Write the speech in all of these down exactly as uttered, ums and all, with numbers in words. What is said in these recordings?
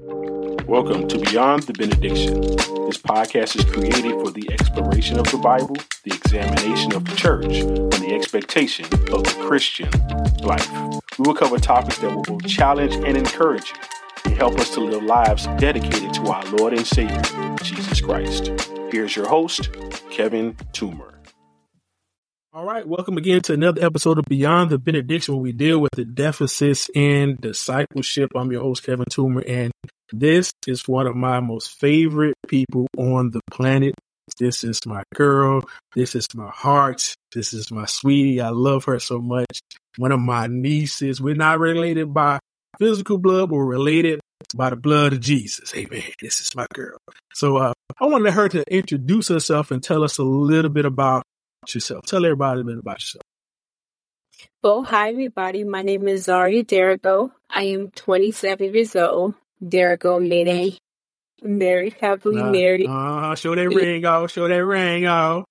Welcome to Beyond the Benediction. This podcast is created for the exploration of the Bible, the examination of the church, and the expectation of the Christian life. We will cover topics that will both challenge and encourage you and help us to live lives dedicated to our Lord and Savior, Jesus Christ. Here's your host, Kevin Toomer. All right, welcome again to another episode of Beyond the Benediction, where we deal with the deficits in discipleship. I'm your host, Kevin Toomer, and this is one of my most favorite people on the planet. This is my girl. This is my heart. This is my sweetie. I love her so much. One of my nieces. We're not related by physical blood, but we're related by the blood of Jesus. Amen. This is my girl. So uh, I wanted her to introduce herself and tell us a little bit about yourself. Tell everybody a bit about yourself. Well, hi, everybody. My name is Zaria Derrico. I am twenty-seven years old. Derrico, meaning married, happily uh, married. Uh, show that ring off. Show that ring off.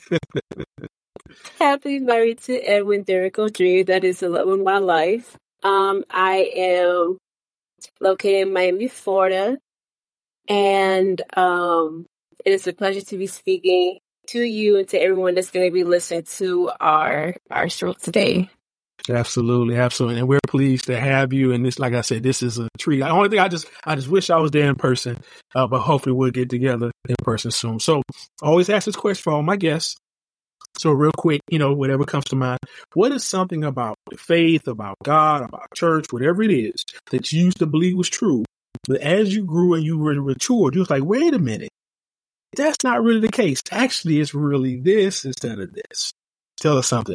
Happily married to Edwin Derrico Junior That is the love of my life. Um, I am located in Miami, Florida, and um, it is a pleasure to be speaking to you and to everyone that's going to be listening to our our show today. Absolutely, absolutely, and we're pleased to have you. And this, like I said, this is a treat. The only thing I just, I just wish I was there in person, uh, but hopefully we'll get together in person soon. So, I always ask this question for all my guests. So, real quick, you know, whatever comes to mind, what is something about faith, about God, about church, whatever it is that you used to believe was true, but as you grew and you were matured, you was like, wait a minute, that's not really the case. Actually, it's really this instead of this. Tell us something.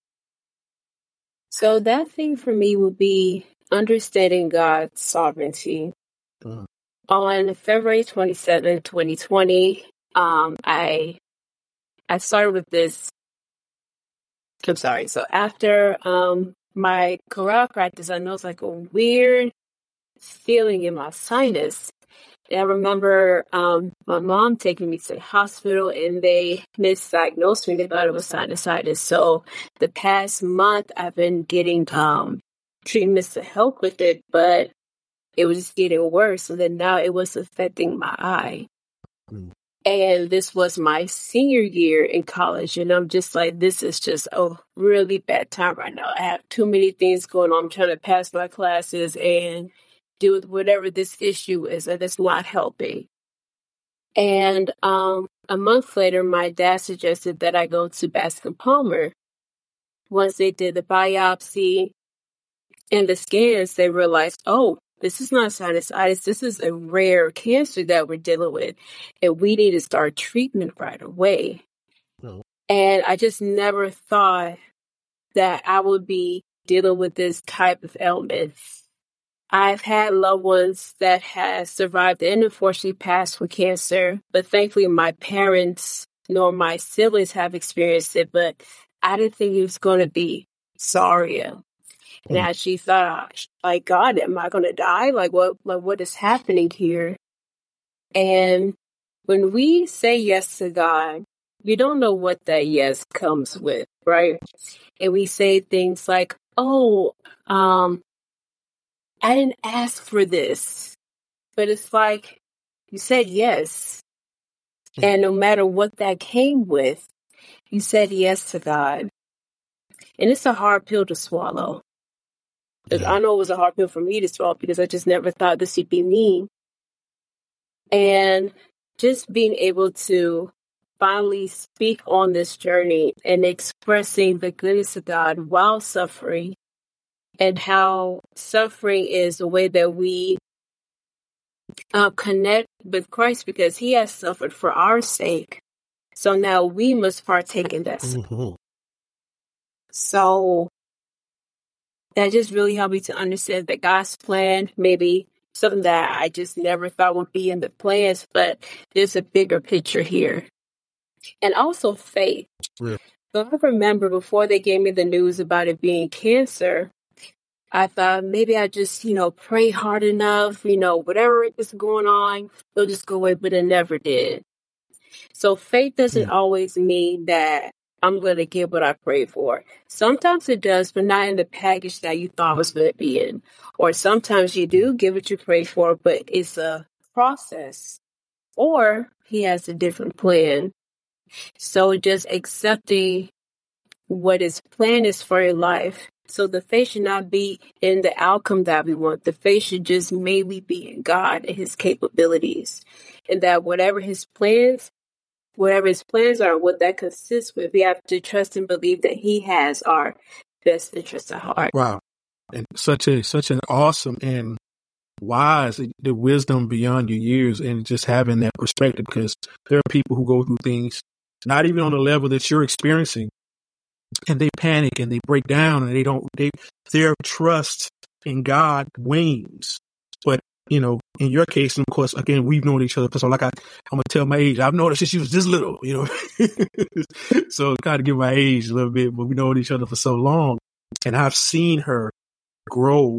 So that thing for me would be understanding God's sovereignty. Uh-huh. On February twenty-seventh, twenty twenty, um, I I started with this. I'm sorry. So after um, my chorale practice, I noticed like a weird feeling in my sinus. And I remember um, my mom taking me to the hospital and they misdiagnosed me. They thought it was sinusitis. So the past month I've been getting um, treatments to help with it, but it was just getting worse. So then now it was affecting my eye. Mm. And this was my senior year in college. And I'm just like, this is just a really bad time right now. I have too many things going on. I'm trying to pass my classes and deal with whatever this issue is, and it's not helping. And um, a month later, my dad suggested that I go to Bascom Palmer. Once they did the biopsy and the scans, they realized, oh, this is not sinusitis. This is a rare cancer that we're dealing with, and we need to start treatment right away. No. And I just never thought that I would be dealing with this type of ailment. I've had loved ones that have survived and unfortunately passed with cancer, but thankfully my parents nor my siblings have experienced it, but I didn't think it was going to be Zaria. And I actually thought, like, God, am I going to die? Like, what, like, what is happening here? And when we say yes to God, we don't know what that yes comes with, right? And we say things like, oh, um, I didn't ask for this, but it's like you said yes. And no matter what that came with, you said yes to God. And it's a hard pill to swallow. Yeah. I know it was a hard pill for me to swallow because I just never thought this would be me. And just being able to finally speak on this journey and expressing the goodness of God while suffering, and how suffering is the way that we uh, connect with Christ because he has suffered for our sake. So now we must partake in that. Mm-hmm. So that just really helped me to understand that God's plan, maybe something that I just never thought would be in the plans, but there's a bigger picture here. And also faith. Yeah. So I remember before they gave me the news about it being cancer, I thought maybe I just, you know, pray hard enough, you know, whatever is going on, it'll just go away, but it never did. So faith doesn't mm. always mean that I'm going to get what I prayed for. Sometimes it does, but not in the package that you thought was going to be in. Or sometimes you do get what you prayed for, but it's a process. Or he has a different plan. So just accepting what his plan is for your life. So the faith should not be in the outcome that we want. The faith should just mainly be in God and his capabilities. And that whatever his plans, whatever his plans are, what that consists with, we have to trust and believe that he has our best interests at heart. Wow. And such a such an awesome and wise, the wisdom beyond your years, and just having that perspective, because there are people who go through things not even on the level that you're experiencing, and they panic and they break down and they don't, they, their trust in God wanes. But, you know, in your case, and of course, again, we've known each other. So like I, I'm going to tell my age. I've known her since she was this little, you know, so kind of give my age a little bit, but we've known each other for so long, and I've seen her grow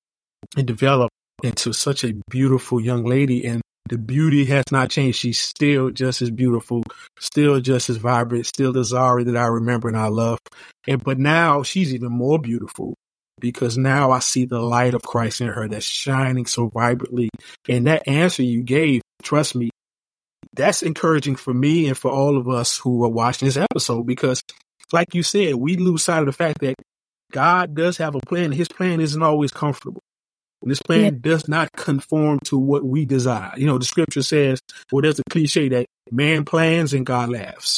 and develop into such a beautiful young lady. And the beauty has not changed. She's still just as beautiful, still just as vibrant, still the Zari that I remember and I love. And but now she's even more beautiful, because now I see the light of Christ in her that's shining so vibrantly. And that answer you gave, trust me, that's encouraging for me and for all of us who are watching this episode, because like you said, we lose sight of the fact that God does have a plan. His plan isn't always comfortable. And this plan yeah. does not conform to what we desire. You know, the scripture says, well, there's a cliche that man plans and God laughs.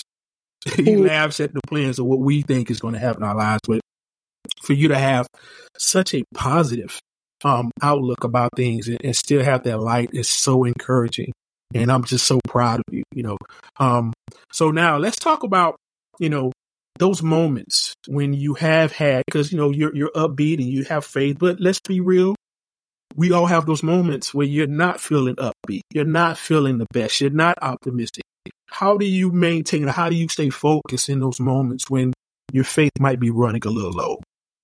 He laughs at the plans of what we think is going to happen in our lives. But for you to have such a positive um, outlook about things and, and still have that light is so encouraging. And I'm just so proud of you, you know. Um, so now let's talk about, you know, those moments when you have had, because, you know, you're, you're upbeat and you have faith, but let's be real. We all have those moments where you're not feeling upbeat. You're not feeling the best. You're not optimistic. How do you maintain, how do you stay focused in those moments when your faith might be running a little low?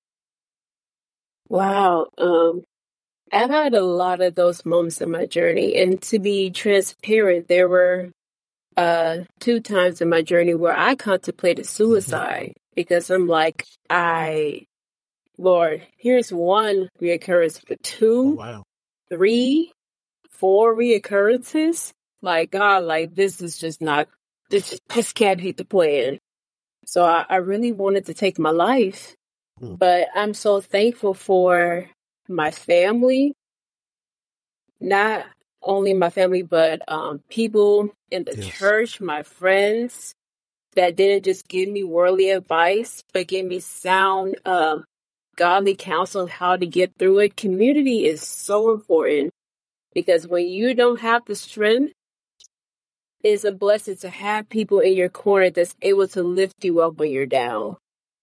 Wow. Um, I've had a lot of those moments in my journey. And to be transparent, there were uh, two times in my journey where I contemplated suicide mm-hmm. because I'm like, I... Lord, here's one reoccurrence, but two, oh, wow. three, four reoccurrences. Like, God, like, this is just not, this just can't hit the plan. So I, I really wanted to take my life, mm. but I'm so thankful for my family, not only my family, but um, people in the yes. church, my friends, that didn't just give me worldly advice, but gave me sound um godly counsel on how to get through it. Community is so important, because when you don't have the strength, it's a blessing to have people in your corner that's able to lift you up when you're down.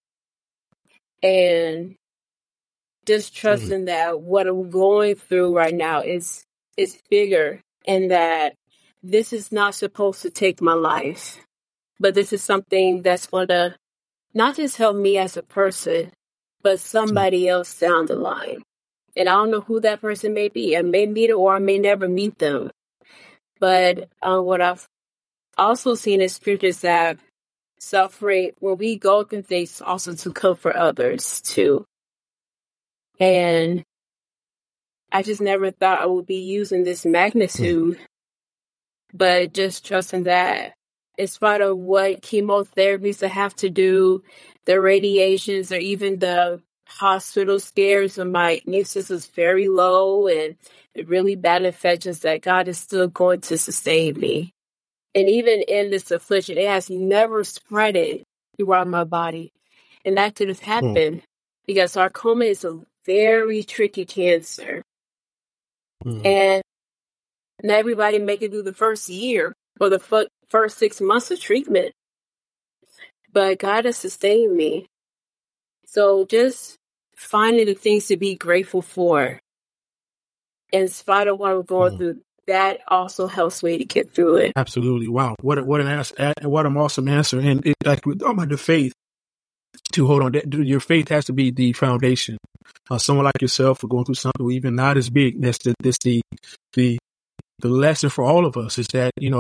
And just trusting mm. that what I'm going through right now is is bigger, and that this is not supposed to take my life, but this is something that's going to not just help me as a person, but somebody else down the line. And I don't know who that person may be. I may meet it or I may never meet them. But uh, what I've also seen in scriptures that suffering, when we go through things, also to comfort others too. And I just never thought I would be using this magnitude, but just trusting that in spite of what chemotherapies I have to do, the radiations, or even the hospital scares, when my immune system is very low and really bad infections, that God is still going to sustain me. And even in this affliction, it has never spreaded throughout my body. And that could have happened mm. because sarcoma is a very tricky cancer. Mm. And not everybody make it through the first year or the f- first six months of treatment. But God has sustained me. So just finding the things to be grateful for, in spite of what I'm going mm. through, that also helps me to get through it. Absolutely. Wow. What a, what an answer, what an awesome answer. And it, like with all my the faith, to hold on, that, your faith has to be the foundation. Uh, someone like yourself for going through something even not as big. That's the, that's the, the, the lesson for all of us is that, you know,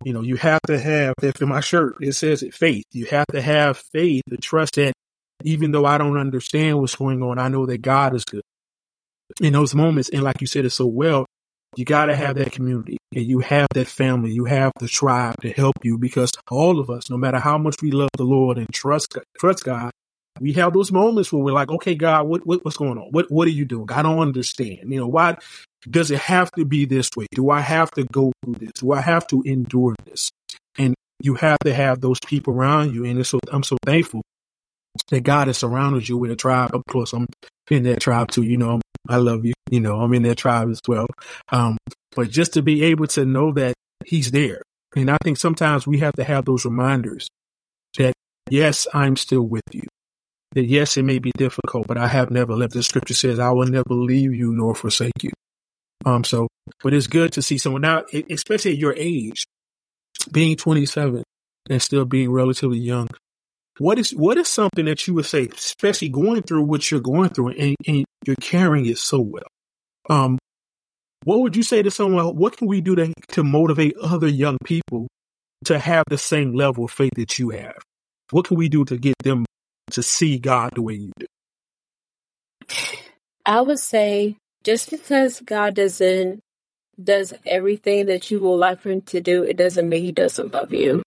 You know, you have to have, if in my shirt, it says it, faith. You have to have faith to trust that even though I don't understand what's going on, I know that God is good. In those moments, and like you said it so well, you got to have that community and you have that family. You have the tribe to help you, because all of us, no matter how much we love the Lord and trust, trust God, we have those moments where we're like, okay, God, what, what what's going on? What what are you doing? I don't understand. You know, why does it have to be this way? Do I have to go through this? Do I have to endure this? And you have to have those people around you. And it's so, I'm so thankful that God has surrounded you with a tribe. Of course, I'm in that tribe too. You know, I'm, I love you. You know, I'm in that tribe as well. Um, but just to be able to know that he's there. And I think sometimes we have to have those reminders that, yes, I'm still with you. That, yes, it may be difficult, but I have never left. The scripture says, I will never leave you nor forsake you. Um, so, but it's good to see someone now, especially at your age, being twenty-seven and still being relatively young. What is, what is something that you would say, especially going through what you're going through and, and you're carrying it so well? Um, what would you say to someone? What can we do to, to motivate other young people to have the same level of faith that you have? What can we do to get them to see God the way you do? I would say, just because God doesn't does everything that you would like for him to do, it doesn't mean he doesn't love you.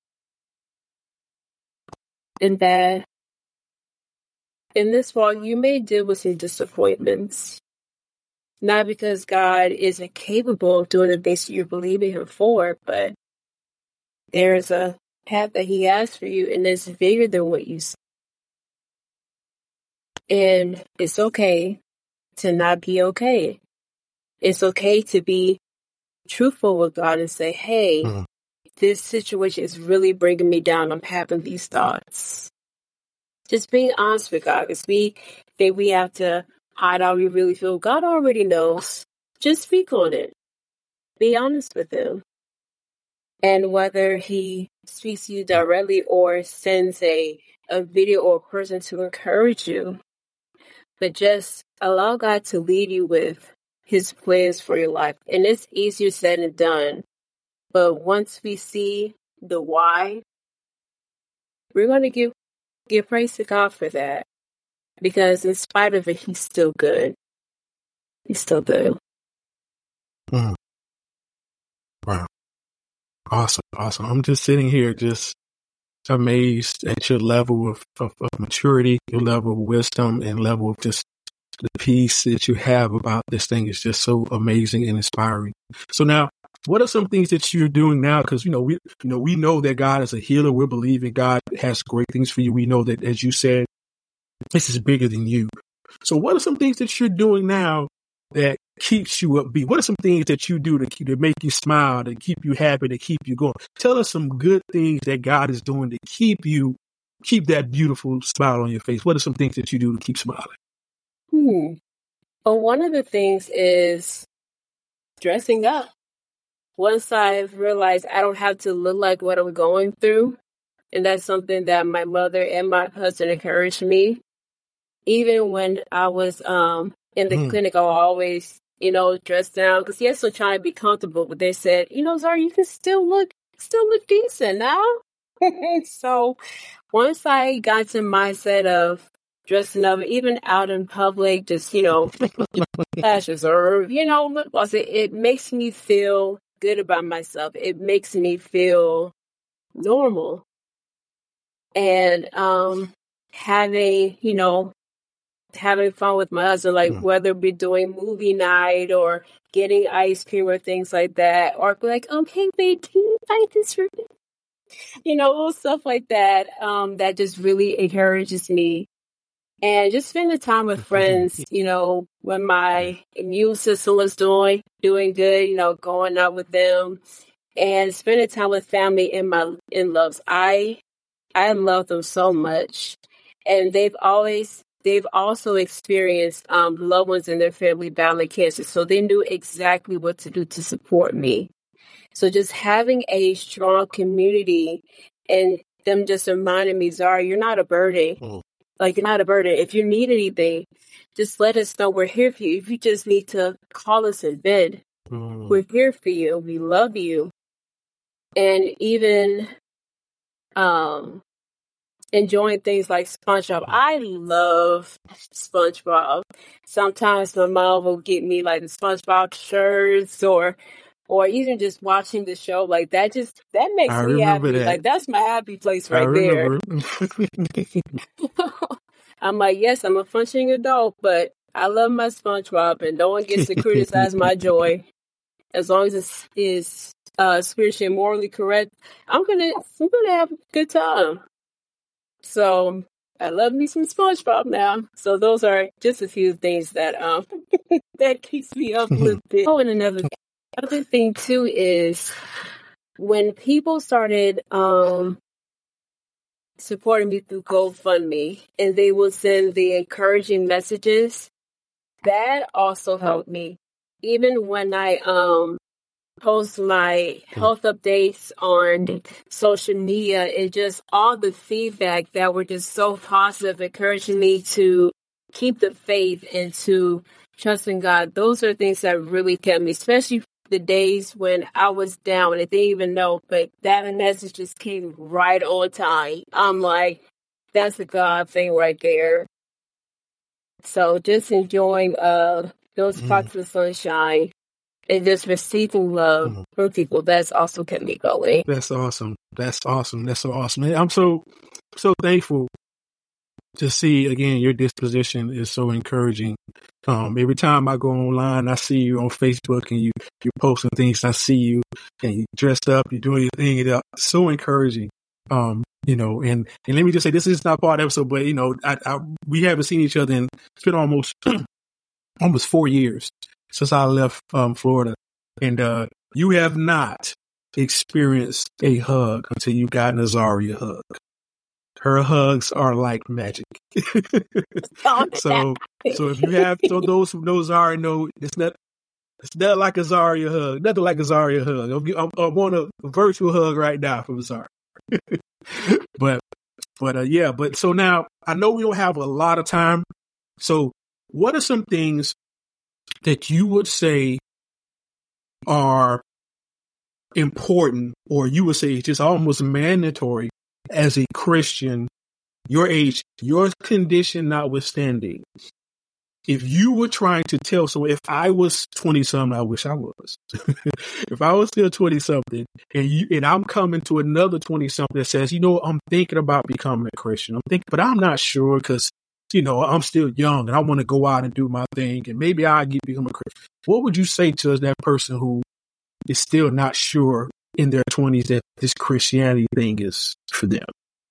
And that in this walk, you may deal with some disappointments, not because God isn't capable of doing the things that you're believing him for, but there's a path that he has for you, and it's bigger than what you see. And it's okay to not be okay. It's okay to be truthful with God and say, hey, mm-hmm. this situation is really bringing me down. I'm having these thoughts. Just being honest with God, because we think we have to hide how we really feel. God already knows. Just speak on it. Be honest with him. And whether he speaks to you directly or sends a, a video or a person to encourage you, but just allow God to lead you with his plans for your life. And it's easier said than done. But once we see the why, we're going to give, give praise to God for that. Because in spite of it, he's still good. He's still good. Mm. Wow. Awesome. Awesome. I'm just sitting here just amazed at your level of, of, of maturity, your level of wisdom, and level of just the peace that you have about this thing is just so amazing and inspiring. So now, what are some things that you're doing now? Because, you know, we, you know, we know that God is a healer. We're believing God has great things for you. We know that, as you said, this is bigger than you. So what are some things that you're doing now that keeps you upbeat? What are some things that you do to keep, to make you smile, to keep you happy, to keep you going? Tell us some good things that God is doing to keep you, keep that beautiful smile on your face. What are some things that you do to keep smiling? Hmm. Well, one of the things is dressing up. Once I've realized I don't have to look like what I'm going through, and that's something that my mother and my husband encouraged me. Even when I was um in the mm. clinic, I always, you know, dress down because yes, I'm trying to be comfortable. But they said, you know, Zara, you can still look, still look decent now. So once I got to the mindset of dressing up, even out in public, just, you know, lashes or, you know, lip gloss, it, it makes me feel good about myself. It makes me feel normal. And um, having, you know, having fun with my husband, like mm. whether it be doing movie night or getting ice cream or things like that, or be like, um, hey, babe, can you buy this for me? You know, little stuff like that, um, that just really encourages me. And just spending time with friends, you know, when my immune system was doing, doing good, you know, going out with them and spending time with family and my in-laws. I, I love them so much. And they've always, they've also experienced um, loved ones in their family battling cancer. So they knew exactly what to do to support me. So just having a strong community and them just reminding me, Zara, you're not a burden. Mm. Like, you're not a burden. If you need anything, just let us know. We're here for you. If you just need to call us in bed, mm. we're here for you. We love you. and even um, enjoying things like SpongeBob. I love SpongeBob. Sometimes my mom will get me like the SpongeBob shirts, or or even just watching the show. Like that just that makes I me happy. remember that. Like that's my happy place I right there. remember. I'm like, yes, I'm a functioning adult, but I love my SpongeBob, and no one gets to criticize my joy. As long as it's is uh, spiritually and morally correct, I'm gonna I'm gonna have a good time. So I love me some SpongeBob now. So those are just a few things that um that keeps me up a little bit. Oh, and another other thing too is when people started um supporting me through GoFundMe, and they will send the encouraging messages, that also helped me. Even when I um post my health updates on social media, and just all the feedback that were just so positive, encouraging me to keep the faith and to trust in God. Those are things that really kept me, especially the days when I was down and I didn't even know, but that message just came right on time. I'm like, that's a God thing right there. So just enjoying uh those spots mm. of sunshine and just receiving love mm. from people, that's also kept me going. That's awesome. That's awesome. That's so awesome. I'm so, so thankful to see, again, your disposition is so encouraging. Um, every time I go online, I see you on Facebook and you, you're posting things. I see you and you dressed up, you're doing your thing. It's so encouraging. Um, you know, and, and let me just say, this is not part of the episode, but, you know, I, I, we haven't seen each other in, it's been almost, almost four years since I left, um, Florida. And, uh, you have not experienced a hug until you got an Azaria hug. Her hugs are like magic. so, so if you have, so those who know Zaria know it's not, it's not like a Zaria hug, nothing like a Zaria hug. I, I want a virtual hug right now from Zaria. but, but, uh, yeah, but so now I know we don't have a lot of time. So what are some things that you would say are important, or you would say just almost mandatory as a Christian, your age, your condition notwithstanding, if you were trying to tell, so if I was twenty something, I wish I was, if I was still twenty something and you, and I'm coming to another twenty something that says, you know, I'm thinking about becoming a Christian, I'm thinking, but I'm not sure because, you know, I'm still young and I want to go out and do my thing and maybe I'll get become a Christian. What would you say to that person who is still not sure in their twenties that this Christianity thing is for them?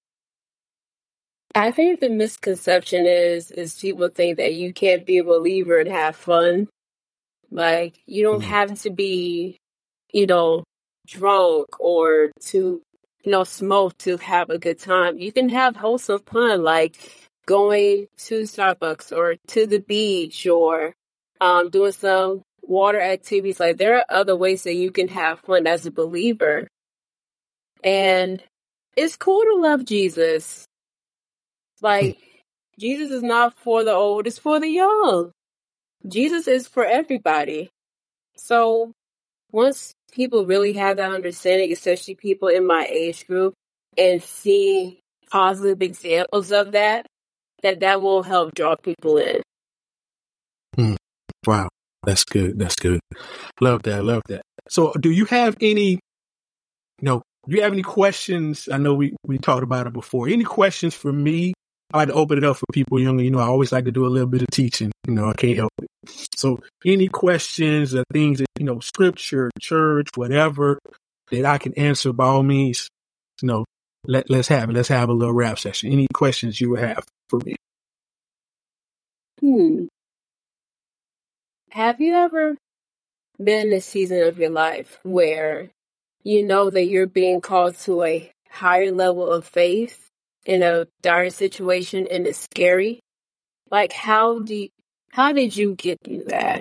I think the misconception is is people think that you can't be a believer and have fun. Like, you don't mm-hmm. have to be, you know, drunk or to, you know, smoke to have a good time. You can have wholesome fun, like going to Starbucks or to the beach or um, doing some water activities. Like, there are other ways that you can have fun as a believer. And it's cool to love Jesus. Like, Jesus is not for the old, it's for the young. Jesus is for everybody. So once people really have that understanding, especially people in my age group, and see positive examples of that, that that will help draw people in. Hmm. Wow. That's good. That's good. Love that. Love that. So do you have any, you know, do you have any questions? I know we, we talked about it before. Any questions for me? I like to open it up for people younger. You know, I always like to do a little bit of teaching. You know, I can't help it. So any questions or things that, you know, scripture, church, whatever, that I can answer, by all means, you know, let, let's have it. Let's have a little rap session. Any questions you would have for me? Hmm. Have you ever been in a season of your life where you know that you're being called to a higher level of faith in a dire situation and it's scary? Like, how do you, how did you get through that?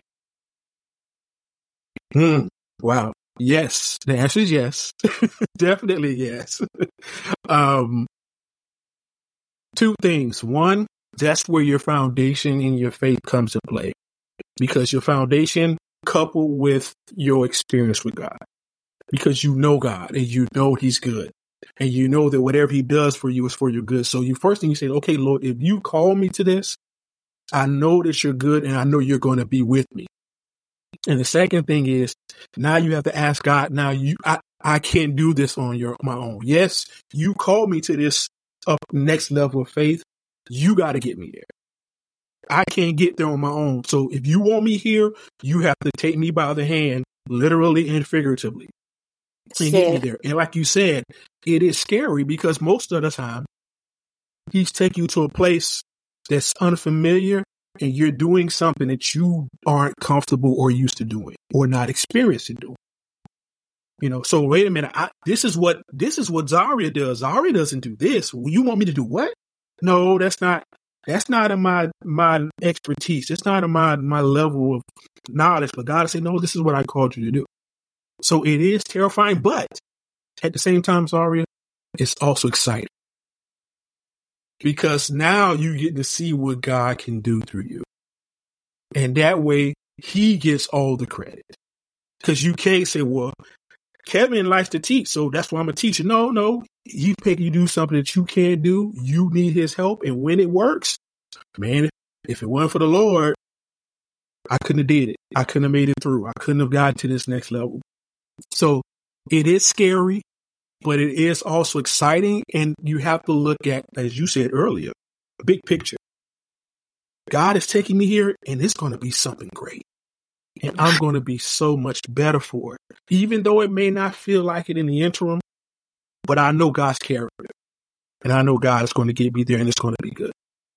Hmm. Wow. Yes. The answer is yes. Definitely yes. um, two things. One, that's where your foundation in your faith comes to play, because your foundation coupled with your experience with God. because you know God and you know he's good. And you know that whatever he does for you is for your good. So you first thing you say, okay, Lord, if you call me to this, I know that you're good and I know you're going to be with me. And the second thing is now you have to ask God, now you, I, I can't do this on your, my own. Yes, you called me to this up next level of faith. You got to get me there. I can't get there on my own. So if you want me here, you have to take me by the hand, literally and figuratively, and get me there. And like you said, it is scary because most of the time he's taking you to a place that's unfamiliar and you're doing something that you aren't comfortable or used to doing or not experienced in doing. You know, so wait a minute. I, this is what, this is what Zaria does. Zaria doesn't do this. You want me to do what? No, that's not, that's not in my, my expertise. It's not in my, my level of knowledge, but God said, no, this is what I called you to do. So it is terrifying, but at the same time, Zaria, it's also exciting because now you get to see what God can do through you. And that way he gets all the credit because you can't say, well, Kevin likes to teach, so that's why I'm a teacher. No, no, he's making you do something that you can't do. You need his help. And when it works, man, if it weren't for the Lord, I couldn't have did it. I couldn't have made it through. I couldn't have gotten to this next level. So it is scary, but it is also exciting. And you have to look at, as you said earlier, big picture. God is taking me here and it's going to be something great. And I'm going to be so much better for it, even though it may not feel like it in the interim. But I know God's character and I know God is going to get me there and it's going to be good.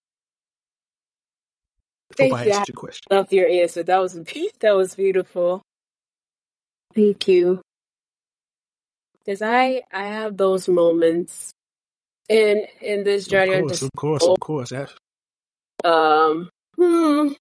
Thank Hope I you. answered your question. I love your answer. That was that was beautiful. Thank you. Because I I have those moments in in this journey. Of course, of course, of course. That's... Um. Hmm.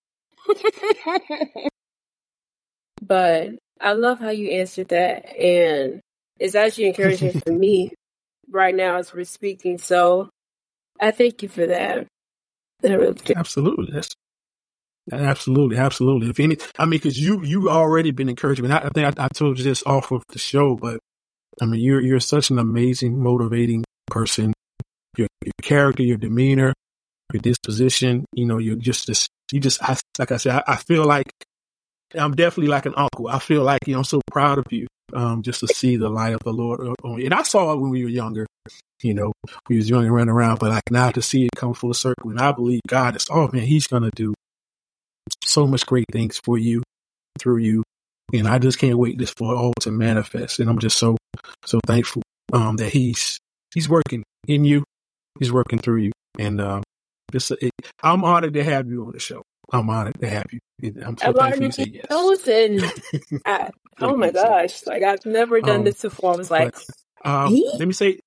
But I love how you answered that, and it's actually encouraging for me right now as we're speaking. So I thank you for that. Absolutely, that's absolutely, absolutely. If any, I mean, because you you already been encouraging me. I, I think I, I told you this off of the show, but I mean, you're you're such an amazing, motivating person. Your your character, your demeanor, your disposition. You know, you're just this. You just, I, like I said, I, I feel like. I'm definitely like an uncle. I feel like, you know, I'm so proud of you, um, just to see the light of the Lord on you. And I saw it when we were younger, you know, we was young and running around, but like now to see it come full circle. And I believe God is, oh man, he's going to do so much great things for you, through you. And I just can't wait this for it all to manifest. And I'm just so, so thankful, um, that he's, he's working in you. He's working through you. And, um, this, it, I'm honored to have you on the show. I'm honored to have you. I'm so thankful you said yes. And I, oh my gosh, like I've never done um, this before. I was like, but, um, let me say,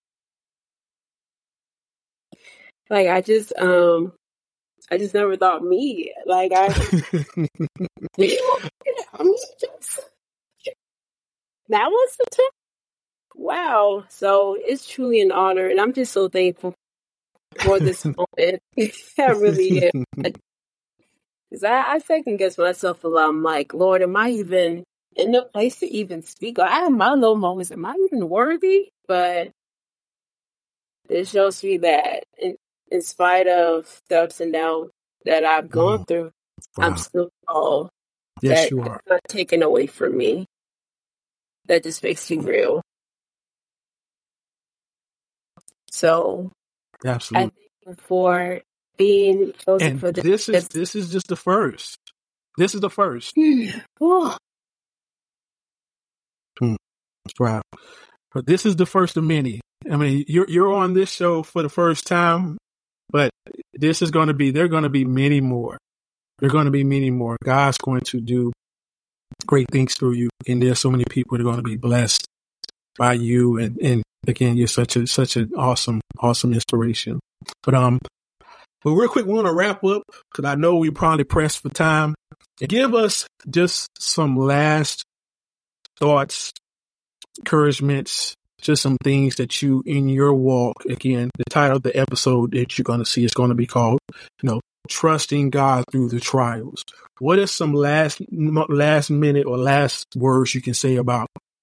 like I just, um, I just never thought me. Like I, that was the time. Wow. So it's truly an honor, and I'm just so thankful for this moment. I really am. Because I, I second guess myself a lot. I'm like, Lord, am I even in the place to even speak? I have my low moments. Am I even worthy? But it shows me that in, in spite of the ups and downs that I've gone wow. through, wow. I'm still called. Yes, that you are. It's not taken away from me. That just makes you real. So, absolutely. I thank you for being chosen and for this. This is this is just the first. This is the first. Oh. Hmm. Wow. But this is the first of many. I mean, you're you're on this show for the first time, but this is going to be. There are going to be many more. There are going to be many more. God's going to do great things through you, and there's so many people that are going to be blessed by you. And, and again, you're such a such an awesome, awesome inspiration. But um. But real quick, we want to wrap up because I know we're probably pressed for time. And give us just some last thoughts, encouragements, just some things that you in your walk. Again, the title of the episode that you're going to see is going to be called, you know, Trusting God Through the Trials. What are some last last minute or last words you can say about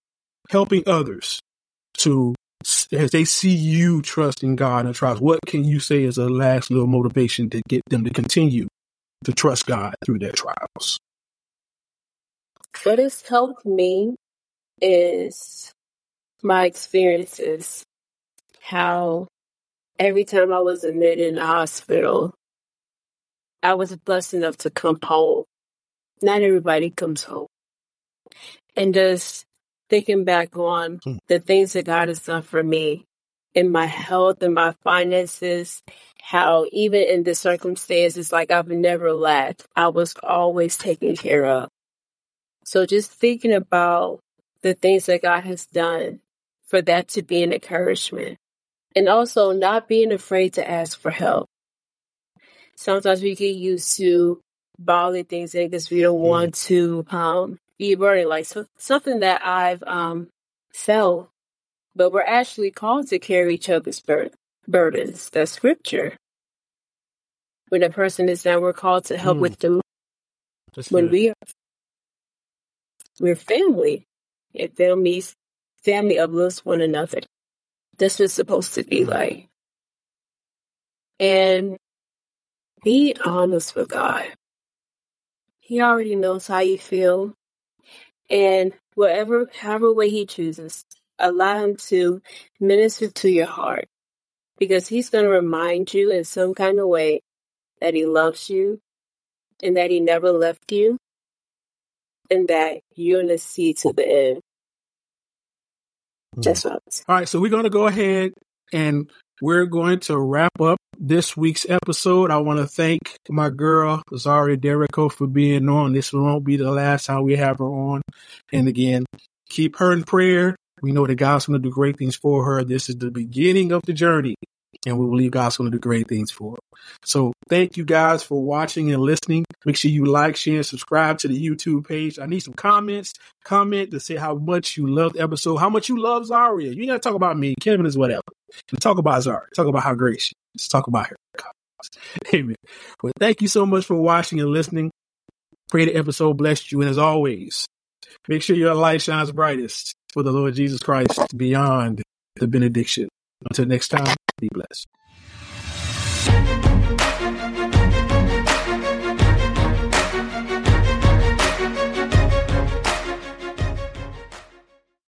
helping others to, as they see you trusting God in trials, what can you say is a last little motivation to get them to continue to trust God through their trials? What has helped me is my experiences. How every time I was admitted in the hospital, I was blessed enough to come home. Not everybody comes home. And just thinking back on hmm. the things that God has done for me in my health and my finances, how even in the circumstances, like I've never lacked, I was always taken care of. So just thinking about the things that God has done, for that to be an encouragement. And also not being afraid to ask for help. Sometimes we get used to bottling things in because we don't want to um, be burdened. Like so, something that I've um, felt, but we're actually called to carry each other's bur- burdens. That's scripture. When a person is down, we're called to help mm. with them. That's when good. we are, we're family. And families, family uplifts one another. That's what it's supposed to be like. And be honest with God. He already knows how you feel. And whatever, however way he chooses, allow him to minister to your heart. Because he's going to remind you in some kind of way that he loves you and that he never left you and that you're going to see to the end. Just All right, so we're going to go ahead and we're going to wrap up this week's episode. I want to thank my girl, Zaria Derrico, for being on. This won't be the last time we have her on. And again, keep her in prayer. We know that God's going to do great things for her. This is the beginning of the journey, and we believe God's going to do great things for her. So thank you guys for watching and listening. Make sure you like, share, and subscribe to the YouTube page. I need some comments. Comment to say how much you love the episode, how much you love Zaria. You ain't got to talk about me. Kevin is whatever. Talk about Zaria. Talk about how great she is. Talk about her. Amen. Well, thank you so much for watching and listening. Pray the episode blessed you. And as always, make sure your light shines brightest for the Lord Jesus Christ beyond the benediction. Until next time, be blessed.